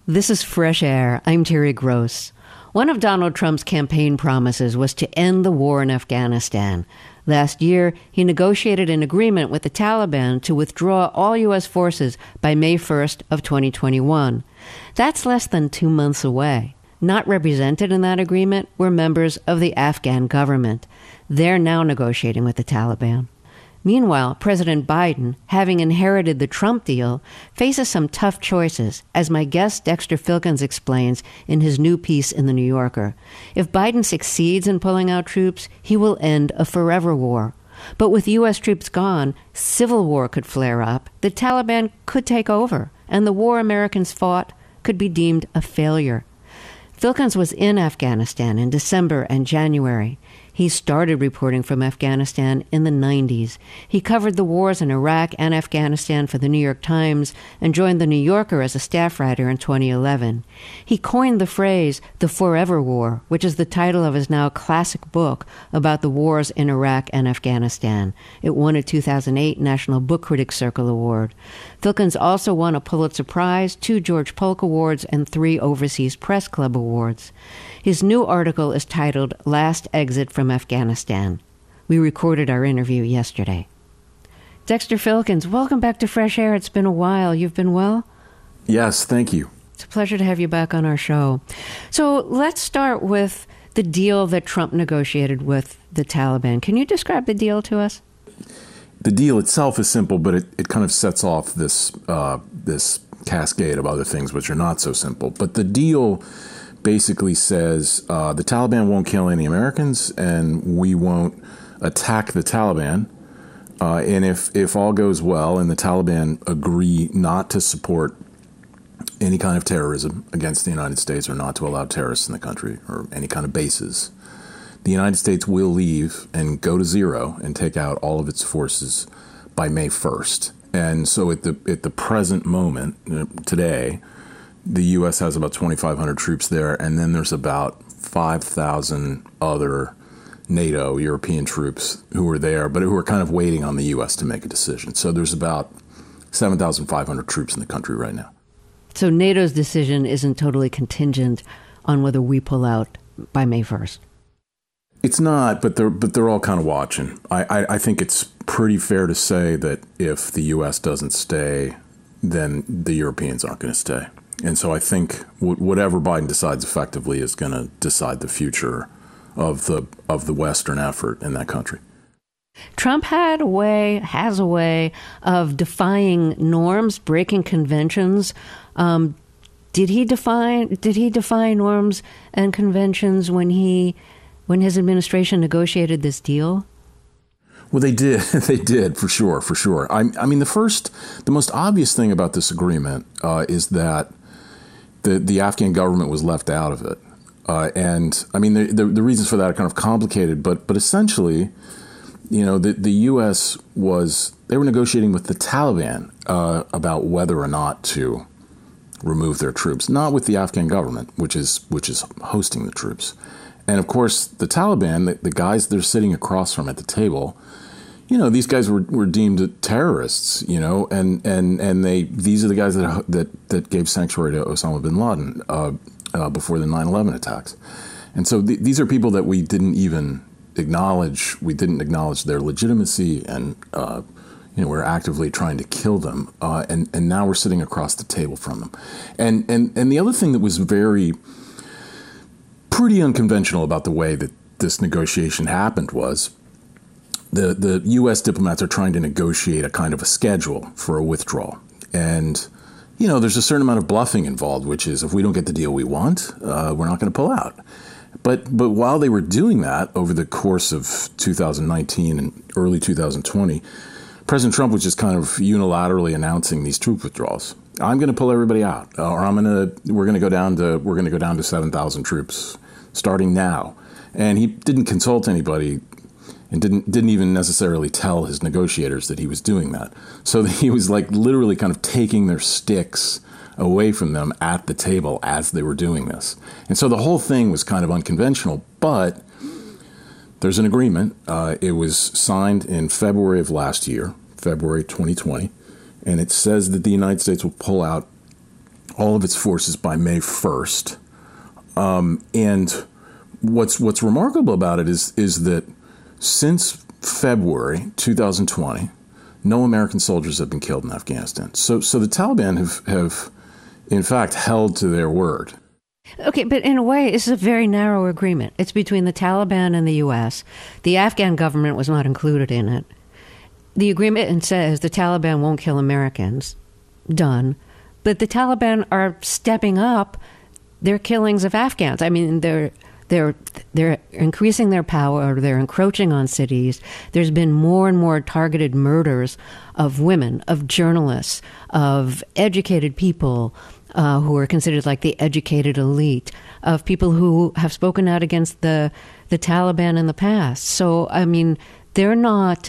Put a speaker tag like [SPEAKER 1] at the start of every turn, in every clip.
[SPEAKER 1] This is Fresh Air. I'm Terry Gross. One of Donald Trump's campaign promises was to end the war in Afghanistan. Last year, he negotiated an agreement with the Taliban to withdraw all U.S. forces by May 1st of 2021. That's less than 2 months away. Not represented in that agreement were members of the Afghan government. They're now negotiating with the Taliban. Meanwhile, President Biden, having inherited the Trump deal, faces some tough choices, as my guest Dexter Filkins explains in his new piece in The New Yorker. If Biden succeeds in pulling out troops, he will end a forever war. But with U.S. troops gone, civil war could flare up, the Taliban could take over, and the war Americans fought could be deemed a failure. Filkins was in Afghanistan in December and January. He started reporting from Afghanistan in the 90s. He covered the wars in Iraq and Afghanistan for the New York Times and joined the New Yorker as a staff writer in 2011. He coined the phrase, the Forever War, which is the title of his now classic book about the wars in Iraq and Afghanistan. It won a 2008 National Book Critics Circle Award. Filkins also won a Pulitzer Prize, 2 George Polk Awards, and 3 Overseas Press Club Awards. His new article is titled Last Exit from Afghanistan. We recorded our interview yesterday. Dexter Filkins, welcome back to Fresh Air. It's been a while. You've been well?
[SPEAKER 2] Yes, thank you.
[SPEAKER 1] It's a pleasure to have you back on our show. So let's start with the deal that Trump negotiated with the Taliban. Can you describe the deal to us?
[SPEAKER 2] The deal itself is simple, but it kind of sets off this cascade of other things which are not so simple. But the deal basically says the Taliban won't kill any Americans and we won't attack the Taliban. And if all goes well and the Taliban agree not to support any kind of terrorism against the United States or not to allow terrorists in the country or any kind of bases, the United States will leave and go to zero and take out all of its forces by May 1st. And so at the present moment, today, the U.S. has about 2,500 troops there, and then there's about 5,000 other NATO European troops who are there, but who are kind of waiting on the U.S. to make a decision. So there's about 7,500 troops in the country right now.
[SPEAKER 1] So NATO's decision isn't totally contingent on whether we pull out by May 1st.
[SPEAKER 2] It's not, but they're all kind of watching. I think it's pretty fair to say that if the U.S. doesn't stay, then the Europeans aren't going to stay. And so I think whatever Biden decides effectively is going to decide the future of the Western effort in that country.
[SPEAKER 1] Trump has a way of defying norms, breaking conventions. Did he defy norms and conventions when his administration negotiated this deal?
[SPEAKER 2] Well, they did. They did, for sure. I mean, the most obvious thing about this agreement is that the Afghan government was left out of it. And I mean, the reasons for that are kind of complicated, but essentially, you know, the U.S. they were negotiating with the Taliban about whether or not to remove their troops, not with the Afghan government, which is hosting the troops. And of course, the Taliban, the guys they're sitting across from at the table, you know, these guys were deemed terrorists, you know, and these are the guys that gave sanctuary to Osama bin Laden before the 9/11 attacks. And so these are people that we didn't even acknowledge. We didn't acknowledge their legitimacy, and you know, we're actively trying to kill them. And now we're sitting across the table from them. And the other thing that was pretty unconventional about the way that this negotiation happened was the U.S. diplomats are trying to negotiate a kind of a schedule for a withdrawal. And, you know, there's a certain amount of bluffing involved, which is if we don't get the deal we want, we're not going to pull out. But while they were doing that over the course of 2019 and early 2020, President Trump was just kind of unilaterally announcing these troop withdrawals. I'm going to pull everybody out, or we're going to go down to 7,000 troops starting now. And he didn't consult anybody and didn't even necessarily tell his negotiators that he was doing that. So he was like literally kind of taking their sticks away from them at the table as they were doing this. And so the whole thing was kind of unconventional, but there's an agreement. It was signed in February of last year, February 2020, and it says that the United States will pull out all of its forces by May 1st. And what's remarkable about it is that since February 2020, no American soldiers have been killed in Afghanistan. So the Taliban have in fact held to their word.
[SPEAKER 1] Okay, but in a way, it's a very narrow agreement. It's between the Taliban and the U.S. The Afghan government was not included in it. The agreement says the Taliban won't kill Americans. Done. But the Taliban are stepping up their killings of Afghans. I mean, they're increasing their power. They're encroaching on cities. There's been more and more targeted murders of women, of journalists, of educated people who are considered like the educated elite, of people who have spoken out against the Taliban in the past. So, I mean, they're not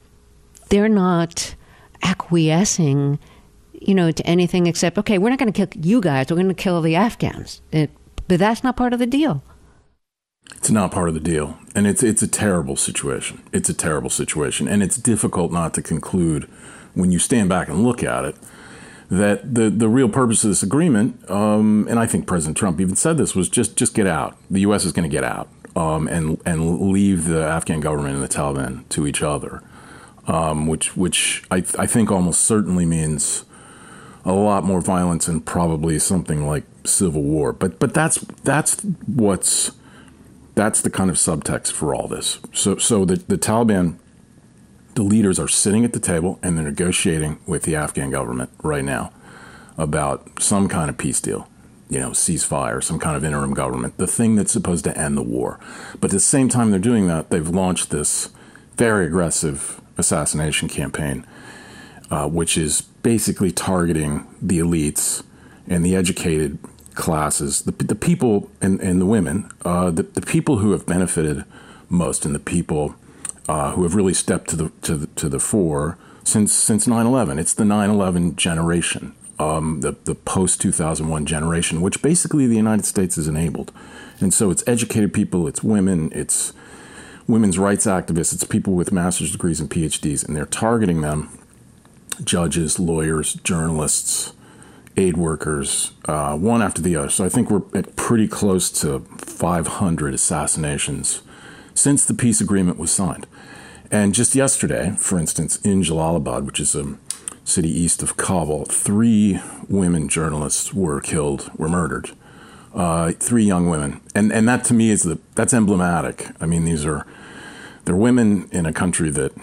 [SPEAKER 1] acquiescing, to anything except, okay, we're not going to kill you guys. We're going to kill the Afghans. But that's not part of the deal.
[SPEAKER 2] It's not part of the deal. And it's a terrible situation. It's a terrible situation. And it's difficult not to conclude when you stand back and look at it that the real purpose of this agreement, and I think President Trump even said this, was just get out. The U.S. is going to get out and leave the Afghan government and the Taliban to each other, which I think almost certainly means a lot more violence and probably something like civil war. But that's the kind of subtext for all this. So the Taliban, the leaders are sitting at the table and they're negotiating with the Afghan government right now about some kind of peace deal, ceasefire, some kind of interim government, the thing that's supposed to end the war. But at the same time they're doing that, they've launched this very aggressive assassination campaign, which is basically targeting the elites and the educated classes, the people and the women, the people who have benefited most, and the people who have really stepped to the fore since 9/11. It's the 9/11 generation, the post 2001 generation, which basically the United States has enabled. And so it's educated people, it's women, it's women's rights activists, it's people with master's degrees and PhDs, and they're targeting them. Judges, lawyers, journalists, aid workers, one after the other. So I think we're at pretty close to 500 assassinations since the peace agreement was signed. And just yesterday, for instance, in Jalalabad, which is a city east of Kabul, 3 women journalists were murdered. 3 young women. And that to me that's emblematic. I mean, they're women in a country that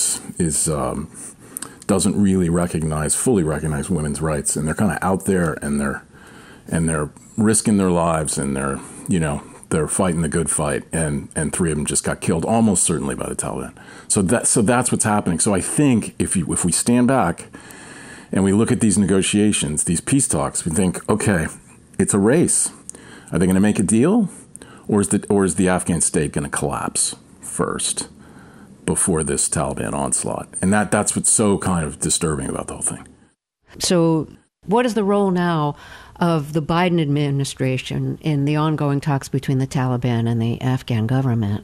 [SPEAKER 2] doesn't really fully recognize women's rights, and they're kind of out there and they're risking their lives, and they're fighting the good fight, and 3 of them just got killed, almost certainly by the Taliban. So that's what's happening. So I think if we stand back and we look at these negotiations, these peace talks, we think, okay, it's a race. Are they going to make a deal, or is the Afghan state going to collapse first before this Taliban onslaught? And that's what's so kind of disturbing about the whole thing.
[SPEAKER 1] So what is the role now of the Biden administration in the ongoing talks between the Taliban and the Afghan government?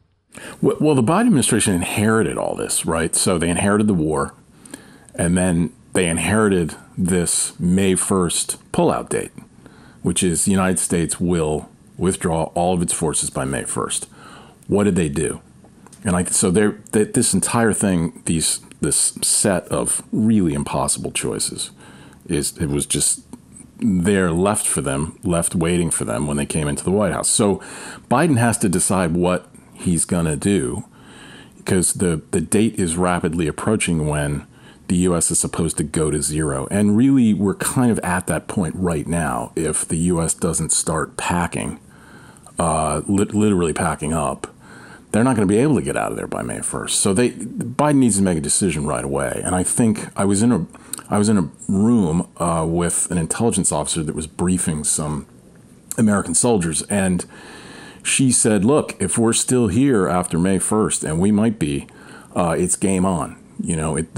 [SPEAKER 2] Well, the Biden administration inherited all this, right? So they inherited the war, and then they inherited this May 1st pullout date, which is the United States will withdraw all of its forces by May 1st. What did they do? And this entire thing, this set of really impossible choices, it was just there left waiting for them when they came into the White House. So Biden has to decide what he's going to do, because the date is rapidly approaching when the U.S. is supposed to go to zero. And really, we're kind of at that point right now if the U.S. doesn't start packing, literally packing up. They're not going to be able to get out of there by May 1st. So Biden needs to make a decision right away. And I think I was in a room with an intelligence officer that was briefing some American soldiers, and she said, "Look, if we're still here after May 1st, and we might be, it's game on. You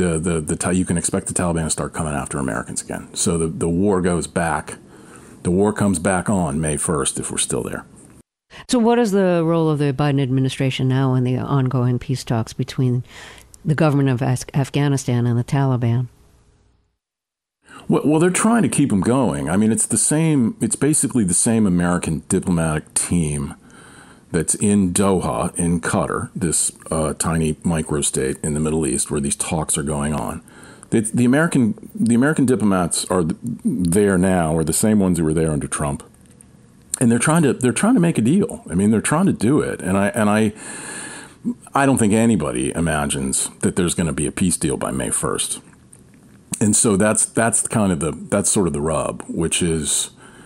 [SPEAKER 2] can expect the Taliban to start coming after Americans again. So the war goes back. The war comes back on May 1st if we're still there."
[SPEAKER 1] So what is the role of the Biden administration now in the ongoing peace talks between the government of Afghanistan and the Taliban?
[SPEAKER 2] Well, they're trying to keep them going. I mean, it's basically the same American diplomatic team that's in Doha, in Qatar, this tiny microstate in the Middle East where these talks are going on. The American diplomats are there now, are the same ones who were there under Trump, and they're trying to make a deal. I mean, they're trying to do it, and I don't think anybody imagines that there's going to be a peace deal by May 1st. And so that's sort of the rub, which is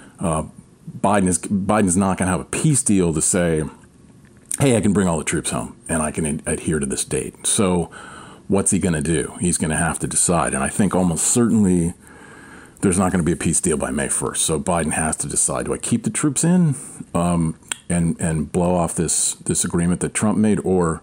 [SPEAKER 2] Biden's not going to have a peace deal to say, hey, I can bring all the troops home and I can adhere to this date. So what's he going to do? He's going to have to decide. And I think almost certainly there's not going to be a peace deal by May 1st. So Biden has to decide, do I keep the troops in and blow off this agreement that Trump made, or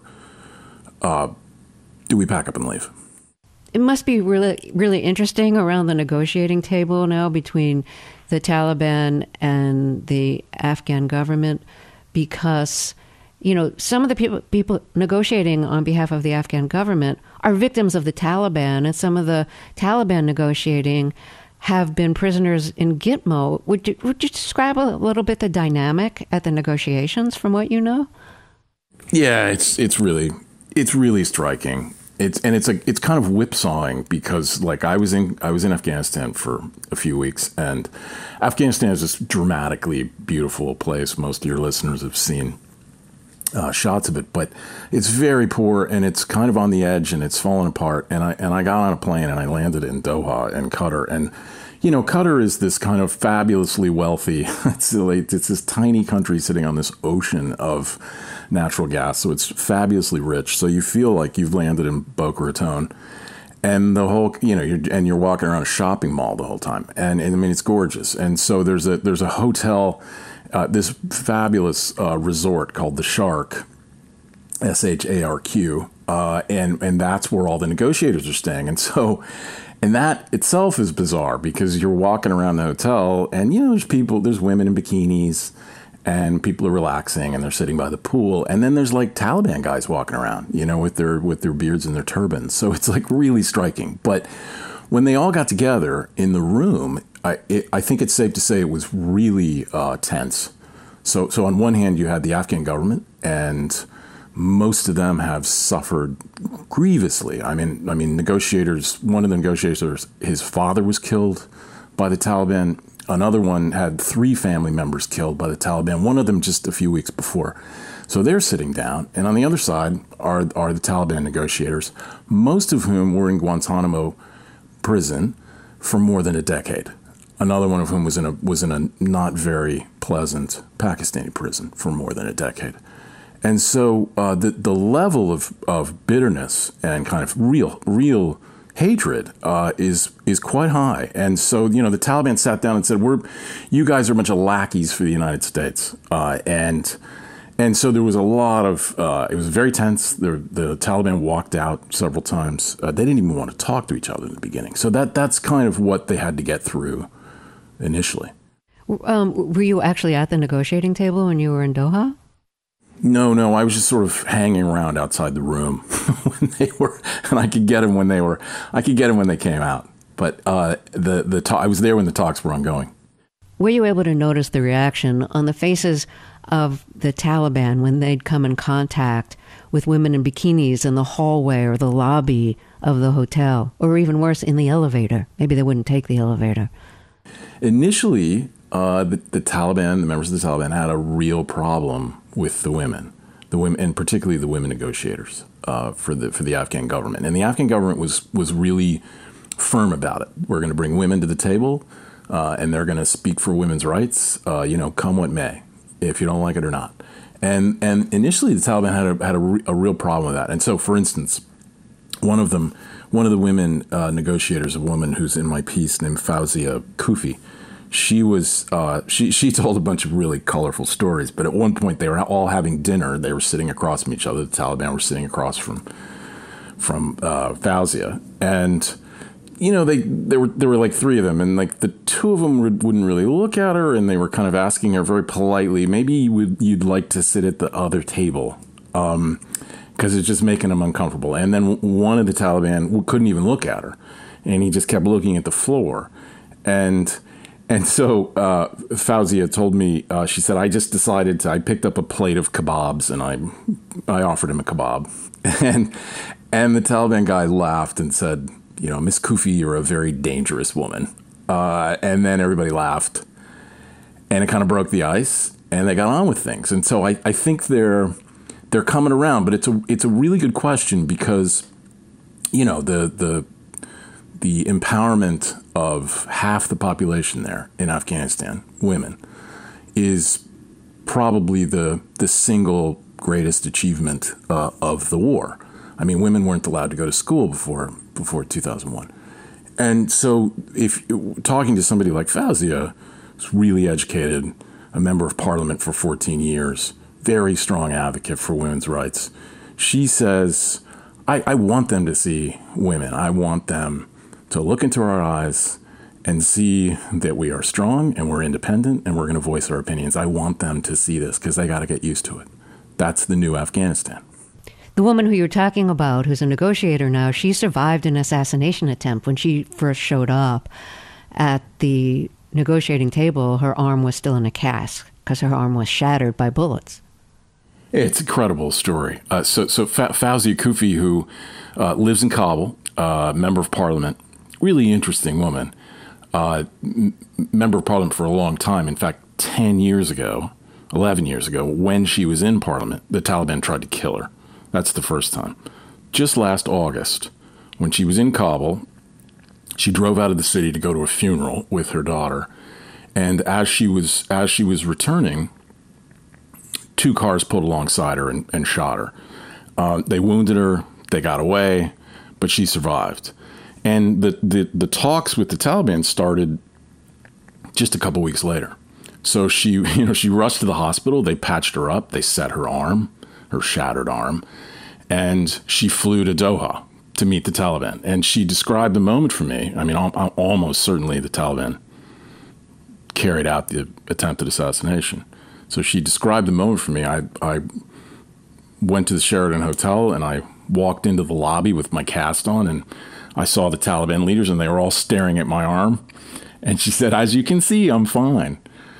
[SPEAKER 2] do we pack up and leave?
[SPEAKER 1] It must be really, really interesting around the negotiating table now between the Taliban and the Afghan government, because, some of the people negotiating on behalf of the Afghan government are victims of the Taliban, and some of the Taliban negotiating have been prisoners in Gitmo. Would you describe a little bit the dynamic at the negotiations from what you know?
[SPEAKER 2] Yeah, it's really striking. It's kind of whipsawing, because like I was in Afghanistan for a few weeks, and Afghanistan is this dramatically beautiful place. Most of your listeners have seen shots of it, but it's very poor and it's kind of on the edge and it's falling apart. And I got on a plane and I landed in Doha in Qatar, and Qatar is this kind of fabulously wealthy. It's this tiny country sitting on this ocean of natural gas, so it's fabulously rich. So you feel like you've landed in Boca Raton, and the whole, you're walking around a shopping mall the whole time, and I mean it's gorgeous. And so there's a hotel, this fabulous resort called the Shark, SHARQ, and that's where all the negotiators are staying. And so. And that itself is bizarre, because you're walking around the hotel and, there's women in bikinis and people are relaxing and they're sitting by the pool. And then there's like Taliban guys walking around, with their beards and their turbans. So it's like really striking. But when they all got together in the room, I think it's safe to say it was really tense. So on one hand, you had the Afghan government, and most of them have suffered grievously. I mean, negotiators, one of the negotiators, his father was killed by the Taliban. Another one had 3 family members killed by the Taliban, one of them just a few weeks before. So they're sitting down. And on the other side are the Taliban negotiators, most of whom were in Guantanamo prison for more than a decade. Another one of whom was in a not very pleasant Pakistani prison for more than a decade. And so the level of bitterness and kind of real hatred is quite high. And so, the Taliban sat down and said, you guys are a bunch of lackeys for the United States. And so there was a lot of, it was very tense. The Taliban walked out several times. They didn't even want to talk to each other in the beginning. So that's kind of what they had to get through initially.
[SPEAKER 1] Were you actually at the negotiating table when you were in Doha?
[SPEAKER 2] No, I was just sort of hanging around outside the room when they were, and I could get them when they came out. But I was there when the talks were ongoing.
[SPEAKER 1] Were you able to notice the reaction on the faces of the Taliban when they'd come in contact with women in bikinis in the hallway or the lobby of the hotel, or even worse, in the elevator? Maybe they wouldn't take the elevator.
[SPEAKER 2] Initially, the Taliban, the members of the Taliban, had a real problem with the women, and particularly the women negotiators for the Afghan government. And the Afghan government was really firm about it. We're going to bring women to the table, and they're going to speak for women's rights, come what may, if you don't like it or not. And initially, the Taliban had a real problem with that. And so, for instance, one of the women negotiators, a woman who's in my piece named Fawzia Kufi, she told a bunch of really colorful stories. But at one point, they were all having dinner. They were sitting across from each other. The Taliban were sitting across from Fawzia, and there were like 3 of them, and like the 2 of them wouldn't really look at her, and they were kind of asking her very politely, maybe you'd like to sit at the other table, because it's just making them uncomfortable. And then one of the Taliban couldn't even look at her, and he just kept looking at the floor. And so Fauzia told me, she said, I picked up a plate of kebabs and I offered him a kebab. And the Taliban guy laughed and said, Miss Kufi, you're a very dangerous woman. And then everybody laughed and it kind of broke the ice and they got on with things. And so I think they're coming around, but it's a really good question because, the empowerment of half the population there in Afghanistan, women, is probably the single greatest achievement of the war. I mean, women weren't allowed to go to school before 2001. And so if talking to somebody like Fauzia, who's really educated, a member of parliament for 14 years, very strong advocate for women's rights, she says, I want them to see women. I want them to look into our eyes and see that we are strong and we're independent and we're going to voice our opinions. I want them to see this because they got to get used to it. That's the new Afghanistan.
[SPEAKER 1] The woman who you're talking about, who's a negotiator now, she survived an assassination attempt. When she first showed up at the negotiating table, her arm was still in a cast because her arm was shattered by bullets.
[SPEAKER 2] It's an incredible story. So Fauzia Kufi, who lives in Kabul, member of parliament, really interesting woman, member of parliament for a long time. In fact, 11 years ago, when she was in parliament, the Taliban tried to kill her. That's the first time. Just last August, when she was in Kabul, she drove out of the city to go to a funeral with her daughter. And as she was returning, 2 cars pulled alongside her and shot her. They wounded her. They got away, but she survived. And the talks with the Taliban started just a couple weeks later. So she rushed to the hospital. They patched her up. They set her shattered arm, and she flew to Doha to meet the Taliban. And she described the moment for me. I mean, almost certainly the Taliban carried out the attempted assassination. So she described the moment for me. I went to the Sheraton Hotel and I walked into the lobby with my cast on, and I saw the Taliban leaders and they were all staring at my arm. And she said, "As you can see, I'm fine."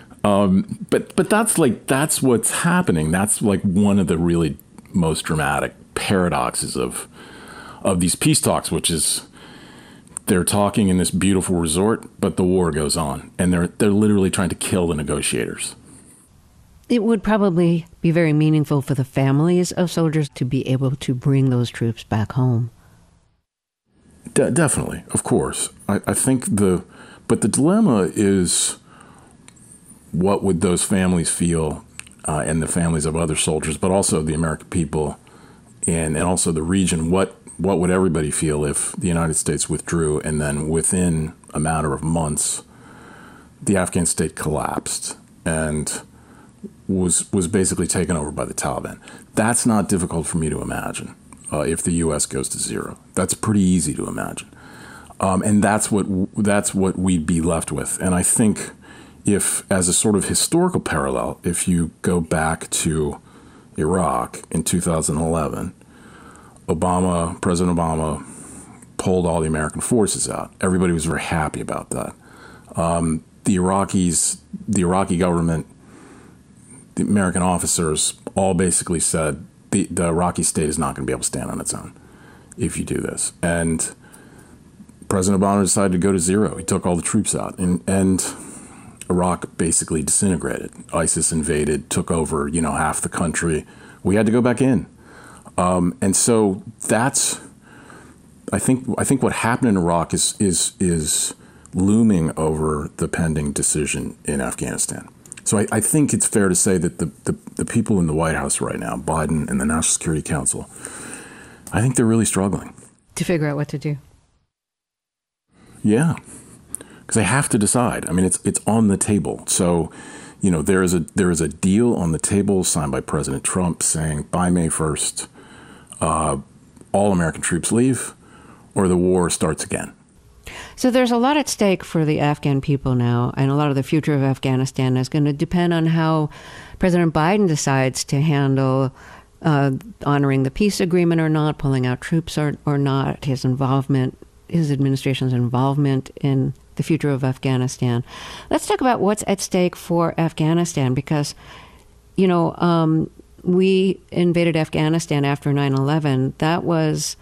[SPEAKER 2] But that's what's happening. That's like one of the really most dramatic paradoxes of these peace talks, which is they're talking in this beautiful resort, but the war goes on, and they're literally trying to kill the negotiators.
[SPEAKER 1] It would probably be very meaningful for the families of soldiers to be able to bring those troops back home.
[SPEAKER 2] Definitely, of course. I think but the dilemma is, what would those families feel, and the families of other soldiers, but also the American people and also the region? What would everybody feel if the United States withdrew and then within a matter of months, the Afghan state collapsed and was basically taken over by the Taliban? That's not difficult for me to imagine. If the U.S. goes to zero, that's pretty easy to imagine, and that's what we'd be left with. And I think, if as a sort of historical parallel, if you go back to Iraq in 2011, President Obama pulled all the American forces out. Everybody was very happy about that. The Iraqi government, the American officers all basically said, the Iraqi state is not going to be able to stand on its own if you do this. And President Obama decided to go to zero. He took all the troops out, and Iraq basically disintegrated. ISIS invaded, took over, half the country. We had to go back in. And so that's, I think what happened in Iraq is looming over the pending decision in Afghanistan. So I think it's fair to say that the people in the White House right now, Biden and the National Security Council, I think they're really struggling
[SPEAKER 1] to figure out what to do.
[SPEAKER 2] Yeah, because they have to decide. I mean, it's on the table. So, there is a deal on the table signed by President Trump saying by May 1st, all American troops leave, or the war starts again.
[SPEAKER 1] So there's a lot at stake for the Afghan people now, and a lot of the future of Afghanistan is going to depend on how President Biden decides to handle honoring the peace agreement or not, pulling out troops or not, his administration's involvement in the future of Afghanistan. Let's talk about what's at stake for Afghanistan, because, we invaded Afghanistan after 9/11. That was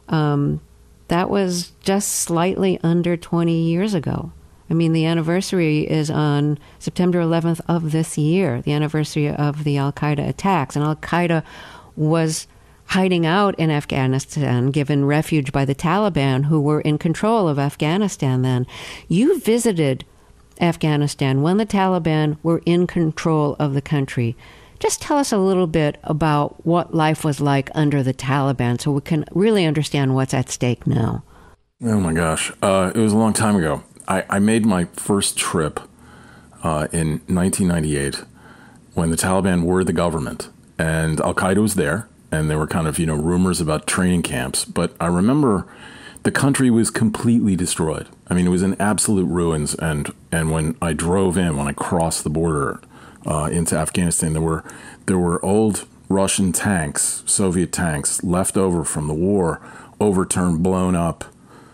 [SPEAKER 1] just slightly under 20 years ago. I mean, the anniversary is on September 11th of this year, the anniversary of the Al-Qaeda attacks. And Al-Qaeda was hiding out in Afghanistan, given refuge by the Taliban, who were in control of Afghanistan then. You visited Afghanistan when the Taliban were in control of the country. Just tell us a little bit about what life was like under the Taliban so we can really understand what's at stake now.
[SPEAKER 2] Oh, my gosh. It was a long time ago. I made my first trip in 1998 when the Taliban were the government, and Al-Qaeda was there, and there were kind of, rumors about training camps. But I remember the country was completely destroyed. I mean, it was in absolute ruins. And when I drove in, when I crossed the border into Afghanistan, there were old Russian tanks, Soviet tanks, left over from the war, overturned, blown up,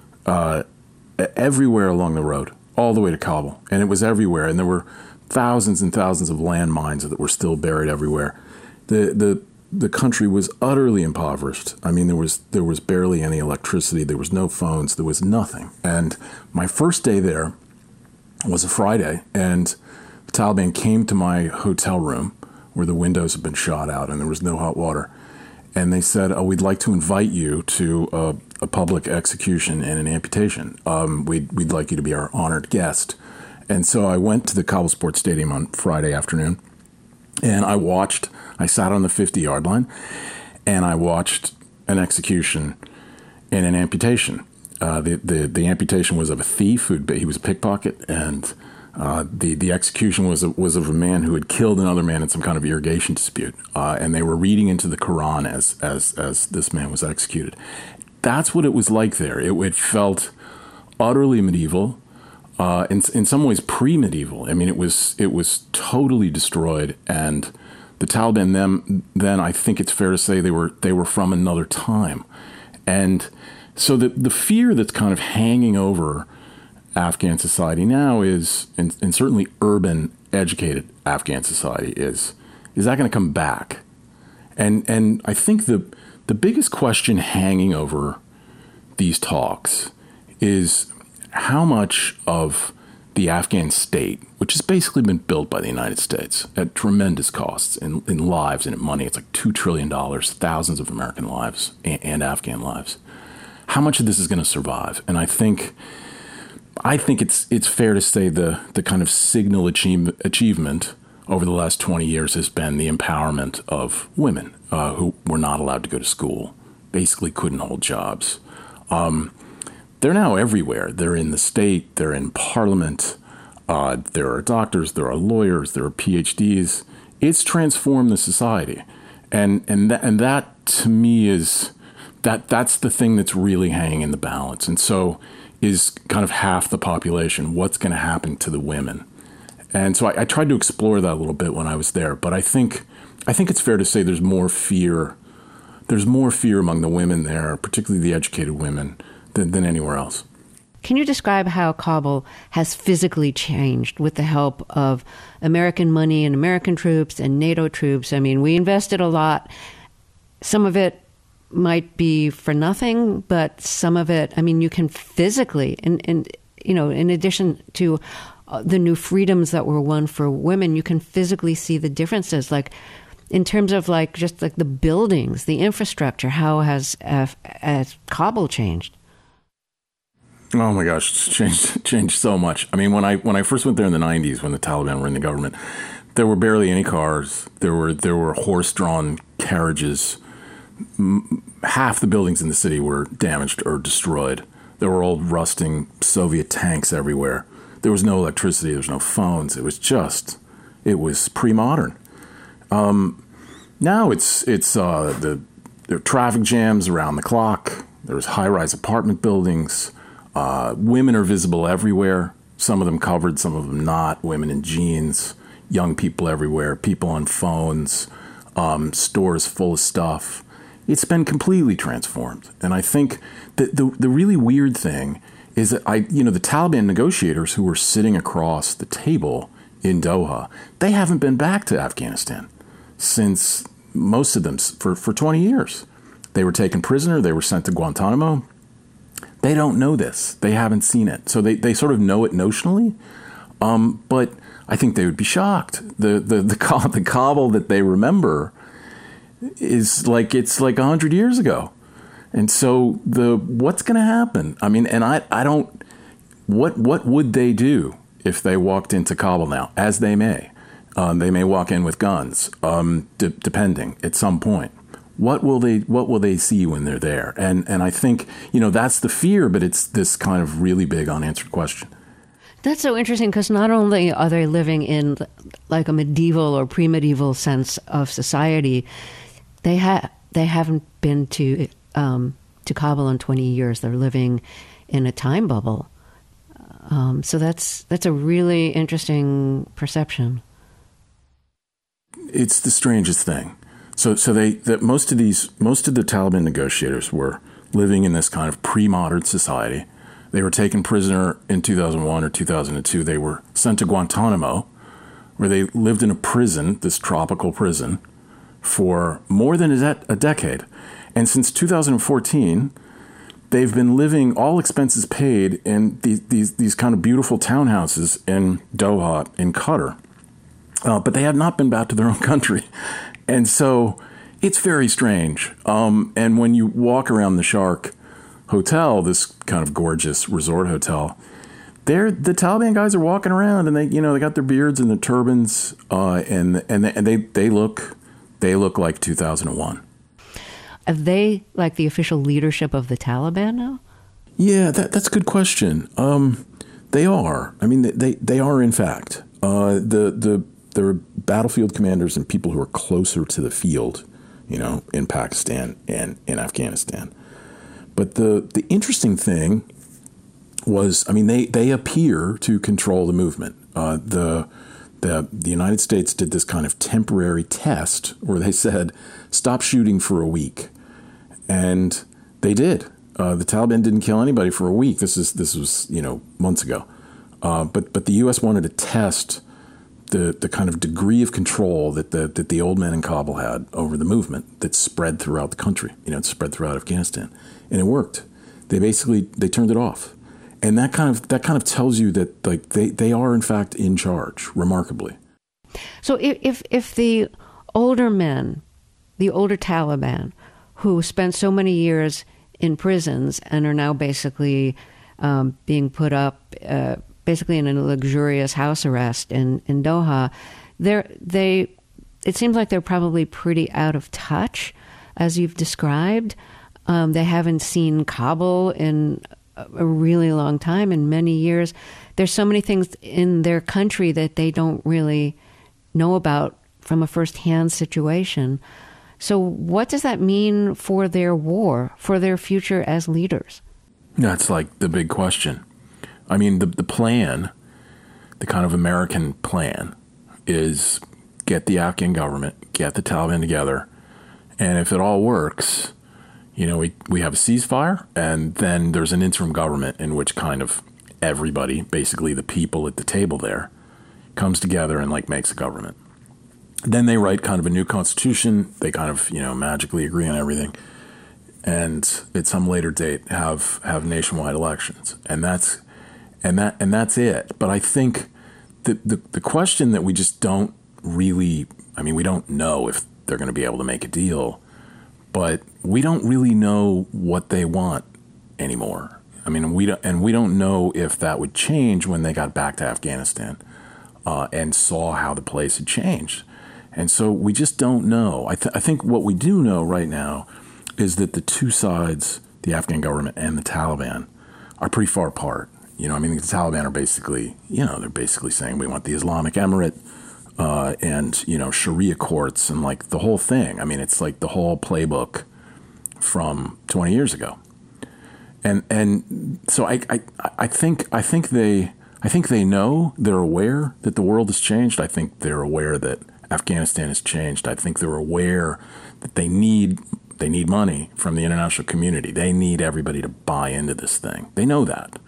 [SPEAKER 2] everywhere along the road, all the way to Kabul. And it was everywhere. And there were thousands and thousands of landmines that were still buried everywhere. The country was utterly impoverished. I mean, there was barely any electricity. There was no phones. There was nothing. And my first day there was a Friday, and the Taliban came to my hotel room where the windows had been shot out and there was no hot water. And they said, we'd like to invite you to a public execution and an amputation. We'd like you to be our honored guest. And so I went to the Kabul Sports Stadium on Friday afternoon, and I sat on the 50-yard line, and I watched an execution and an amputation. The amputation was of a thief. He was a pickpocket, and the execution was of a man who had killed another man in some kind of irrigation dispute, and they were reading into the Quran as this man was executed. That's what it was like there. It felt utterly medieval, in some ways pre-medieval. I mean, it was totally destroyed, and the Taliban then I think it's fair to say they were from another time, and so the fear that's kind of hanging over Afghan society now is, and certainly urban, educated Afghan society is that going to come back? And I think the biggest question hanging over these talks is how much of the Afghan state, which has basically been built by the United States at tremendous costs in lives and in money, it's like $2 trillion, thousands of American lives and Afghan lives. How much of this is going to survive? And I think it's fair to say the kind of signal achievement over the last 20 years has been the empowerment of women who were not allowed to go to school, basically couldn't hold jobs. They're now everywhere. They're in the state. They're in parliament. There are doctors. There are lawyers. There are PhDs. It's transformed the society, and that to me is that's the thing that's really hanging in the balance. And so is kind of half the population. What's going to happen to the women? And so I tried to explore that a little bit when I was there. But I think it's fair to say there's more fear. There's more fear among the women there, particularly the educated women, than anywhere else.
[SPEAKER 1] Can you describe how Kabul has physically changed with the help of American money and American troops and NATO troops? I mean, we invested a lot. Some of it might be for nothing, but some of it, I mean, you can physically, in addition to the new freedoms that were won for women, you can physically see the differences, like in terms of like just like the buildings, the infrastructure. How has Kabul changed?
[SPEAKER 2] Oh my gosh, it's changed so much. I mean, when I first went there in the 90s, when the Taliban were in the government, there were barely any cars. There were horse-drawn carriages. Half the buildings in the city were damaged or destroyed. There were old rusting Soviet tanks everywhere. There was no electricity. There was no phones. It was pre-modern. Now there are traffic jams around the clock. There's high-rise apartment buildings. Women are visible everywhere. Some of them covered, some of them not. Women in jeans, young people everywhere, people on phones, stores full of stuff. It's been completely transformed. And I think that the really weird thing is that the Taliban negotiators who were sitting across the table in Doha, they haven't been back to Afghanistan since, most of them, for 20 years. They were taken prisoner. They were sent to Guantanamo. They don't know this. They haven't seen it. So they sort of know it notionally. But I think they would be shocked. The Kabul that they remember it's like 100 years ago. And so what's going to happen? I mean, and I don't, what would they do if they walked into Kabul now, as they may? They may walk in with guns, depending at some point. What will they see when they're there? And I think, that's the fear, but it's this kind of really big unanswered question.
[SPEAKER 1] That's so interesting because not only are they living in like a medieval or pre-medieval sense of society, they haven't been to Kabul in 20 years. They're living in a time bubble. So that's a really interesting perception.
[SPEAKER 2] It's the strangest thing. So most of the Taliban negotiators were living in this kind of pre-modern society. They were taken prisoner in 2001 or 2002. They were sent to Guantanamo, where they lived in a prison, this tropical prison, for more than a decade. And since 2014, they've been living, all expenses paid, in these kind of beautiful townhouses in Doha, in Qatar. But they have not been back to their own country. And so it's very strange. And when you walk around the Shark Hotel, this kind of gorgeous resort hotel, the Taliban guys are walking around and they got their beards and their turbans, and they look like 2001.
[SPEAKER 1] Are they like the official leadership of the Taliban now?
[SPEAKER 2] Yeah, that's a good question. They are. I mean, they are in fact. There are battlefield commanders and people who are closer to the field, in Pakistan and in Afghanistan. But the interesting thing was, I mean, they appear to control the movement. The United States did this kind of temporary test where they said, stop shooting for a week. And they did. The Taliban didn't kill anybody for a week. This was months ago. But the U.S. wanted to test the kind of degree of control that the old men in Kabul had over the movement that spread throughout the country. It spread throughout Afghanistan, and it worked. They turned it off, and that kind of tells you that like they are in fact in charge, remarkably.
[SPEAKER 1] So if the older men, the older Taliban, who spent so many years in prisons and are now basically being put up basically in a luxurious house arrest in Doha, it seems like they're probably pretty out of touch, as you've described. They haven't seen Kabul in a really long time, in many years. There's so many things in their country that they don't really know about from a firsthand situation. So what does that mean for their war, for their future as leaders?
[SPEAKER 2] That's like the big question. I mean, the plan, the kind of American plan, is get the Afghan government, get the Taliban together, and if it all works, we have a ceasefire, and then there's an interim government in which kind of everybody, basically the people at the table there, comes together and like makes a government. Then they write kind of a new constitution. They kind of, magically agree on everything. And at some later date have nationwide elections. And that's it. But I think the question that we just don't really, we don't know if they're going to be able to make a deal, but we don't really know what they want anymore. We don't know if that would change when they got back to Afghanistan and saw how the place had changed. And so we just don't know. I think what we do know right now is that the two sides, the Afghan government and the Taliban, are pretty far apart. The Taliban are basically, they're basically saying we want the Islamic Emirate and, Sharia courts and like the whole thing. It's like the whole playbook from 20 years ago. And so I think they know, they're aware that the world has changed. I think they're aware that Afghanistan has changed. I think they're aware that they need money from the international community. They need everybody to buy into this thing. They know that.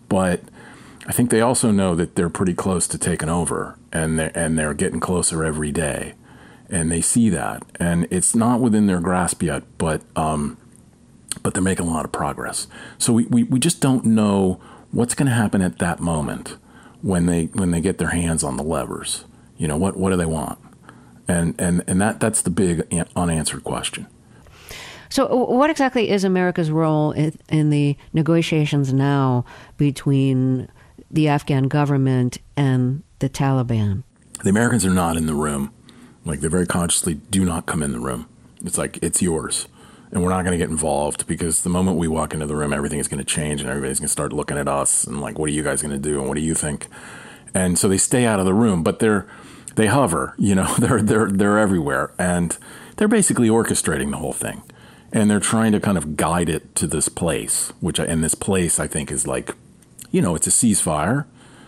[SPEAKER 2] But I think they also know that they're pretty close to taking over, and they're getting closer every day, and they see that, and it's not within their grasp yet, but they're making a lot of progress. So we just don't know what's going to happen at that moment when they get their hands on the levers. What do they want, and that's the big unanswered question.
[SPEAKER 1] So what exactly is America's role in the negotiations now between the Afghan government and the Taliban?
[SPEAKER 2] The Americans are not in the room. Like, they very consciously do not come in the room. It's like, it's yours. And we're not going to get involved, because the moment we walk into the room, everything is going to change and everybody's going to start looking at us and like, what are you guys going to do? And what do you think? And so they stay out of the room, but they hover, they're everywhere, and they're basically orchestrating the whole thing. And they're trying to kind of guide it to this place, and this place I think is like, it's a ceasefire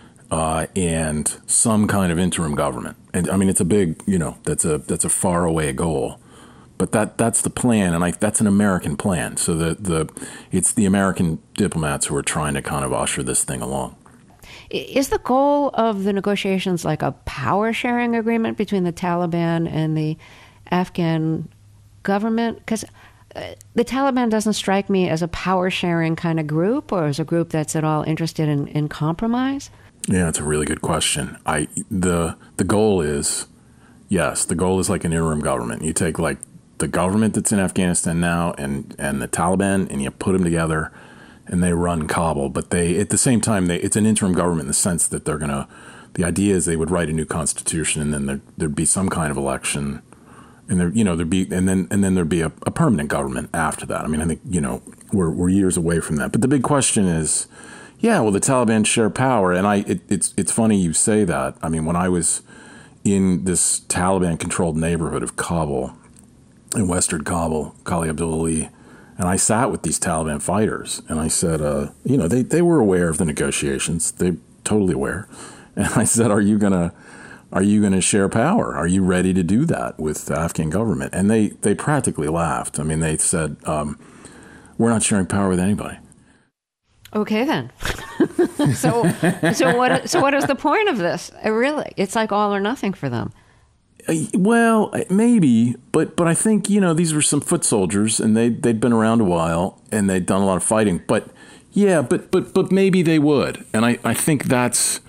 [SPEAKER 2] and some kind of interim government. And I mean, it's a big, that's a far away goal, but that's the plan, and that's an American plan. So it's the American diplomats who are trying to kind of usher this thing along.
[SPEAKER 1] Is the goal of the negotiations like a power sharing agreement between the Taliban and the Afghan government? Because the Taliban doesn't strike me as a power-sharing kind of group, or as a group that's at all interested in compromise.
[SPEAKER 2] Yeah, it's a really good question. The goal is, yes, the goal is like an interim government. You take like the government that's in Afghanistan now and the Taliban, and you put them together, and they run Kabul. But at the same time, it's an interim government in the sense that the idea is they would write a new constitution, and then there'd be some kind of election. And there'd be a permanent government after that. I mean, I think, we're years away from that. But the big question is, will the Taliban share power? And it's funny you say that. I mean, when I was in this Taliban-controlled neighborhood of Kabul, in Western Kabul, Qali Abdullah Ali, and I sat with these Taliban fighters, and I said, they were aware of the negotiations. They're totally aware. And I said, Are you going to share power? Are you ready to do that with the Afghan government? And they practically laughed. I mean, they said, we're not sharing power with anybody.
[SPEAKER 1] Okay, then. So what is the point of this? Really, it's like all or nothing for them.
[SPEAKER 2] Well, maybe, but I think, these were some foot soldiers, and they'd been around a while, and they'd done a lot of fighting. But yeah, but maybe they would. And I think that's,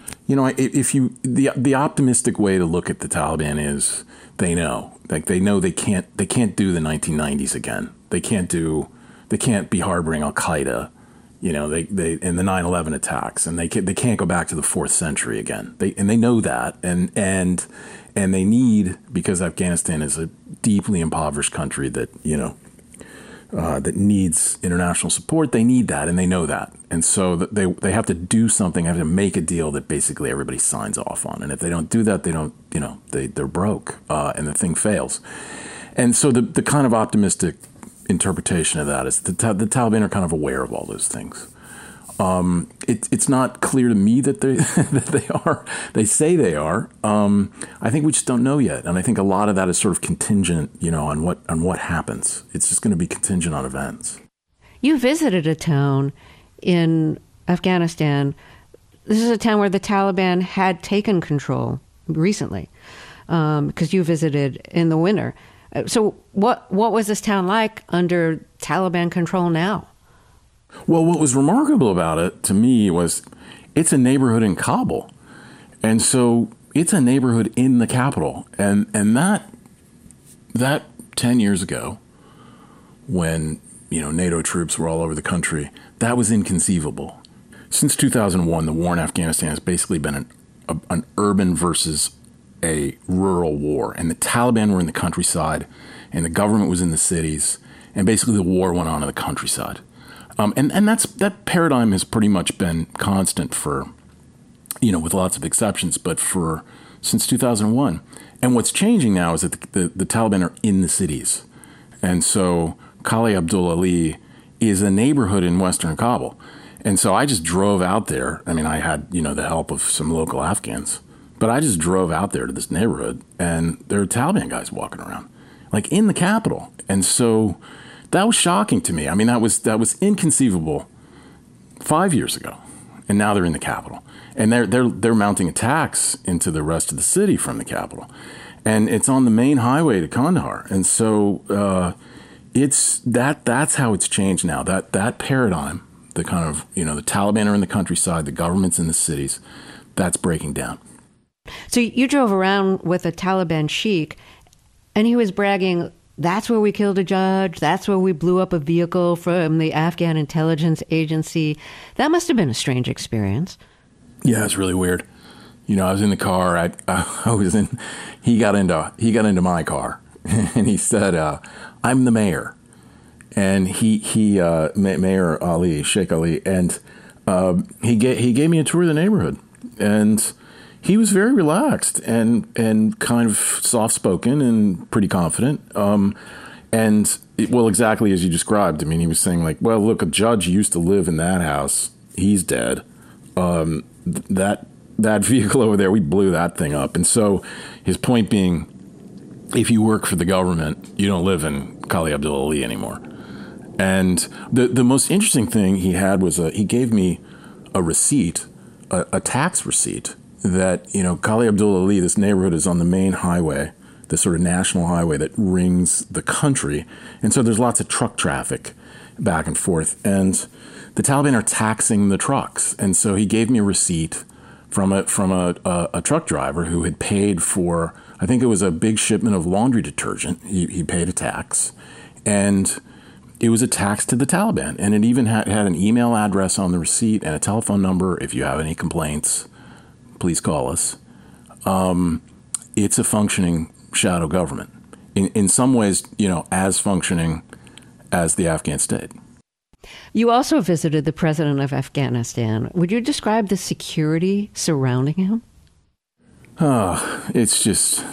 [SPEAKER 2] the optimistic way to look at the Taliban is they know they can't do the 1990s again. They can't be harboring Al Qaeda, they in the 9/11 attacks, and they can't go back to the 4th century again. They know that, and they need, because Afghanistan is a deeply impoverished country that that needs international support. They need that, and they know that. And so they have to do something, have to make a deal that basically everybody signs off on. And if they don't do that, they're broke, and the thing fails. And so the kind of optimistic interpretation of that is the Taliban are kind of aware of all those things. It's not clear to me that they are. They say they are. I think we just don't know yet, and I think a lot of that is sort of contingent, on what happens. It's just going to be contingent on events.
[SPEAKER 1] You visited a town in Afghanistan. This is a town where the Taliban had taken control recently, because you visited in the winter. So what was this town like under Taliban control now?
[SPEAKER 2] Well, what was remarkable about it to me was it's a neighborhood in Kabul. And so it's a neighborhood in the capital. And that 10 years ago, when, NATO troops were all over the country, that was inconceivable. Since 2001, the war in Afghanistan has basically been an urban versus a rural war. And the Taliban were in the countryside, and the government was in the cities, and basically the war went on in the countryside. And that paradigm has pretty much been constant for, with lots of exceptions, but since 2001. And what's changing now is that the Taliban are in the cities. And so Qali Abdullah Ali is a neighborhood in Western Kabul. And so I just drove out there. I mean, I had, the help of some local Afghans, but I just drove out there to this neighborhood, and there are Taliban guys walking around, like in the capital. And so that was shocking to me. I mean, that was inconceivable 5 years ago. and now they're in the capital, and they're mounting attacks into the rest of the city from the capital, and it's on the main highway to Kandahar, and so that's how it's changed now. That paradigm, the kind of the Taliban are in the countryside, the government's in the cities, that's breaking down.
[SPEAKER 1] So you drove around with a Taliban sheik, and he was bragging, that's where we killed a judge, that's where we blew up a vehicle from the Afghan intelligence agency. That must have been a strange experience.
[SPEAKER 2] Yeah, it's really weird. I was in the car. He got into my car, and he said, I'm the mayor. And Mayor Ali, Sheikh Ali, and he gave me a tour of the neighborhood, and he was very relaxed and kind of soft-spoken and pretty confident. Exactly as you described. I mean, he was saying like, well, look, a judge used to live in that house. He's dead. That vehicle over there, we blew that thing up. And so his point being, if you work for the government, you don't live in Qali Abdul Ali anymore. And the most interesting thing he had was he gave me a receipt, a tax receipt, that, Qali Abdul Ali, this neighborhood is on the main highway, the sort of national highway that rings the country. And so there's lots of truck traffic back and forth. And the Taliban are taxing the trucks. And so he gave me a receipt from a truck driver who had paid for, I think it was a big shipment of laundry detergent. He paid a tax. And it was a tax to the Taliban. And it even had an email address on the receipt and a telephone number. If you have any complaints, please call us. It's a functioning shadow government. In some ways, as functioning as the Afghan state.
[SPEAKER 1] You also visited the president of Afghanistan. Would you describe the security surrounding him?
[SPEAKER 2] It's just,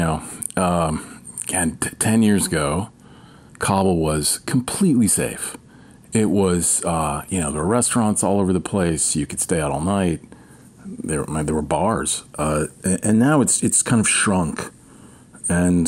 [SPEAKER 2] again, 10 years ago, Kabul was completely safe. It was, there were restaurants all over the place. You could stay out all night. There were bars, and now it's kind of shrunk, and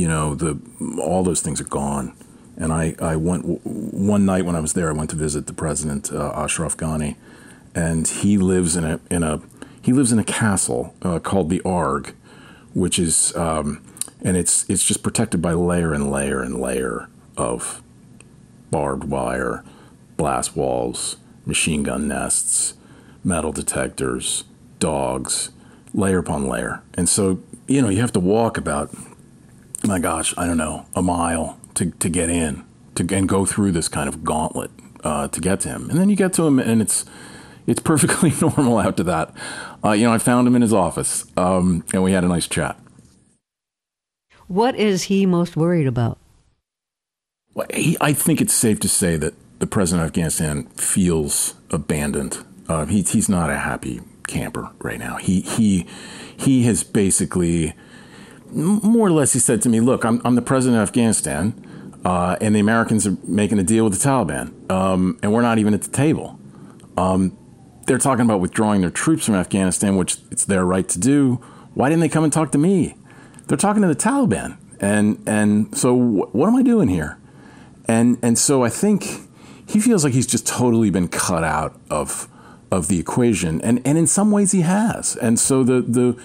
[SPEAKER 2] all those things are gone. And I went one night when I was there. I went to visit the president, Ashraf Ghani, and he lives in a castle called the Arg, which is and it's just protected by layer and layer and layer of barbed wire, blast walls, machine gun nests, metal detectors, dogs, layer upon layer. And so, you have to walk about, my gosh, I don't know, a mile to get in, and go through this kind of gauntlet to get to him. And then you get to him, and it's perfectly normal after that. I found him in his office, and we had a nice chat.
[SPEAKER 1] What is he most worried about?
[SPEAKER 2] Well, I think it's safe to say that the president of Afghanistan feels abandoned. He's not a happy camper right now. He has basically, more or less, he said to me, look, I'm the president of Afghanistan, and the Americans are making a deal with the Taliban, and we're not even at the table. They're talking about withdrawing their troops from Afghanistan, which it's their right to do. Why didn't they come and talk to me? They're talking to the Taliban. And so what am I doing here? And so I think he feels like he's just totally been cut out of the equation. And in some ways he has. And so the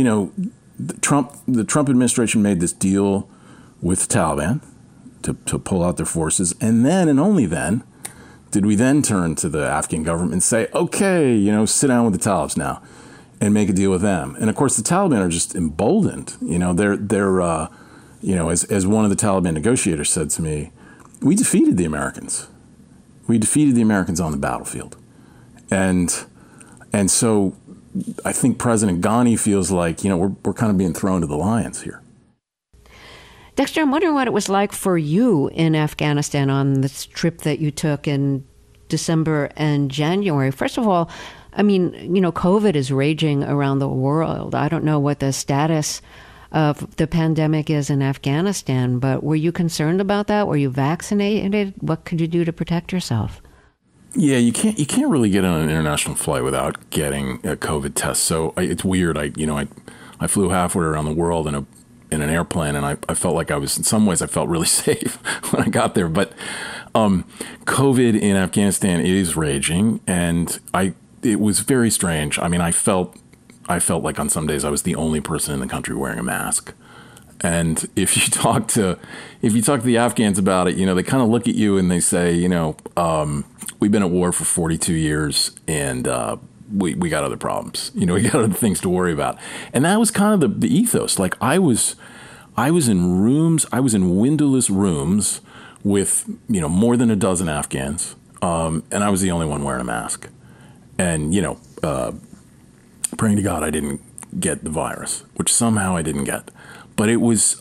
[SPEAKER 2] Trump administration made this deal with the Taliban to pull out their forces. And then, and only then, did we then turn to the Afghan government and say, okay, sit down with the Talibs now and make a deal with them. And of course, the Taliban are just emboldened. They're as one of the Taliban negotiators said to me, we defeated the Americans. We defeated the Americans on the battlefield. And so I think President Ghani feels like, we're kind of being thrown to the lions here.
[SPEAKER 1] Dexter, I'm wondering what it was like for you in Afghanistan on this trip that you took in December and January. First of all, I mean, COVID is raging around the world. I don't know what the status of the pandemic is in Afghanistan, but were you concerned about that? Were you vaccinated? What could you do to protect yourself?
[SPEAKER 2] Yeah, you can't really get on an international flight without getting a COVID test. So it's weird. I flew halfway around the world in an airplane, and I felt like in some ways I felt really safe when I got there. But COVID in Afghanistan is raging, and I it was very strange. I mean, I felt like on some days I was the only person in the country wearing a mask. And if you talk to the Afghans about it, they kind of look at you and they say, we've been at war for 42 years and we got other problems. We got other things to worry about. And that was kind of the ethos. Like I was in rooms, I was in windowless rooms with, more than a dozen Afghans. And I was the only one wearing a mask. And, praying to God I didn't get the virus, which somehow I didn't get. But it was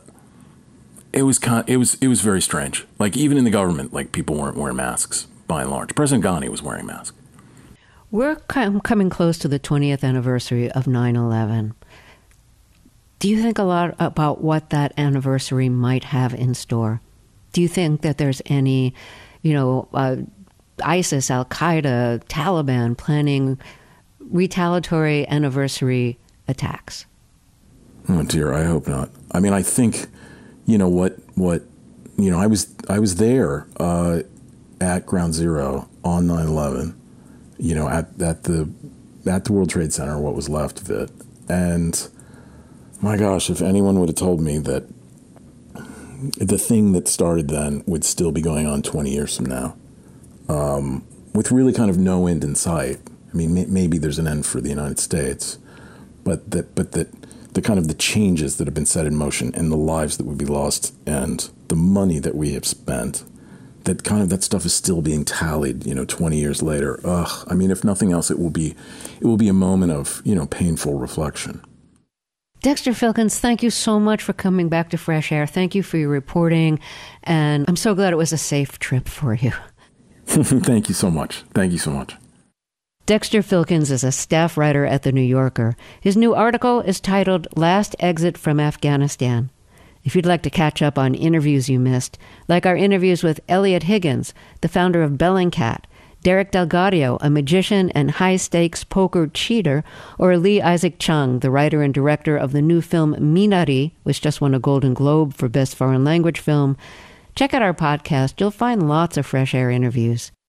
[SPEAKER 2] very strange. Like even in the government, like people weren't wearing masks by and large. President Ghani was wearing a mask.
[SPEAKER 1] We're coming close to the 20th anniversary of 9/11. Do you think a lot about what that anniversary might have in store? Do you think that there's any, ISIS, Al-Qaeda, Taliban planning retaliatory anniversary attacks?
[SPEAKER 2] Oh dear, I hope not. I mean, I think, I was there at Ground Zero on 9/11, at the World Trade Center, what was left of it. And my gosh, if anyone would have told me that the thing that started then would still be going on 20 years from now, with really kind of no end in sight. I mean, maybe there's an end for the United States, but that the kind of the changes that have been set in motion and the lives that would be lost and the money that we have spent, that stuff is still being tallied, 20 years later. I mean, if nothing else, it will be a moment of, painful reflection.
[SPEAKER 1] Dexter Filkins, thank you so much for coming back to Fresh Air. Thank you for your reporting, and I'm so glad it was a safe trip for you.
[SPEAKER 2] Thank you so much. Thank you so much.
[SPEAKER 1] Dexter Filkins is a staff writer at The New Yorker. His new article is titled Last Exit from Afghanistan. If you'd like to catch up on interviews you missed, like our interviews with Elliot Higgins, the founder of Bellingcat, Derek Delgadio, a magician and high-stakes poker cheater, or Lee Isaac Chung, the writer and director of the new film Minari, which just won a Golden Globe for Best Foreign Language Film, check out our podcast. You'll find lots of Fresh Air interviews.